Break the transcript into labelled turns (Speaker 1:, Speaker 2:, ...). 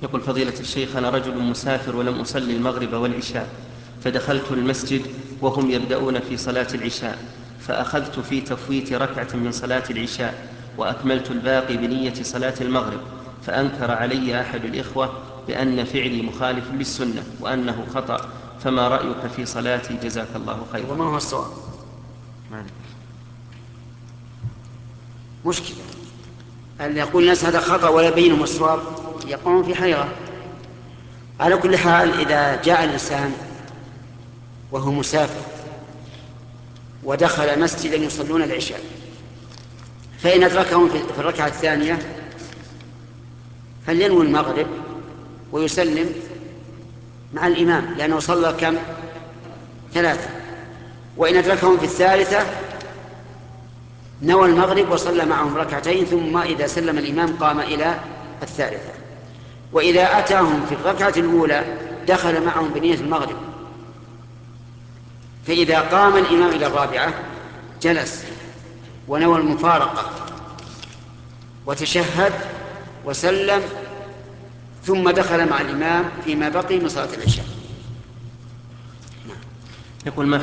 Speaker 1: يقول فضيلة الشيخ: أنا رجل مسافر ولم أصلي المغرب والعشاء، فدخلت المسجد وهم يبدأون في صلاة العشاء، فأخذت في تفويت ركعة من صلاة العشاء وأكملت الباقي بنية صلاة المغرب، فأنكر علي أحد الإخوة بأن فعلي مخالف للسنة وأنه خطأ، فما رأيك في صلاتي؟ جزاك الله خيرا.
Speaker 2: وما هو الصواب؟ مشكلة اللي يقول الناس هذا خطأ ولا يبينهم الصواب يقوم في حيرة. على كل حال، إذا جاء الإنسان وهو مسافر ودخل مسجدا يصلون العشاء، فإن أدركهم في الركعة الثانية فلينوي المغرب ويسلم مع الإمام، لأنه صلى كم؟ 3. وإن أدركهم في الثالثة نوى المغرب وصلى معهم ركعتين، ثم إذا سلم الإمام قام إلى الثالثة. وإذا أتاهم في الركعة الأولى دخل معهم بنية المغرب، فإذا قام الإمام إلى الرابعة جلس ونوى المفارقة وتشهد وسلم، ثم دخل مع الإمام فيما بقي من صلاة العشاء.
Speaker 1: يقول: ما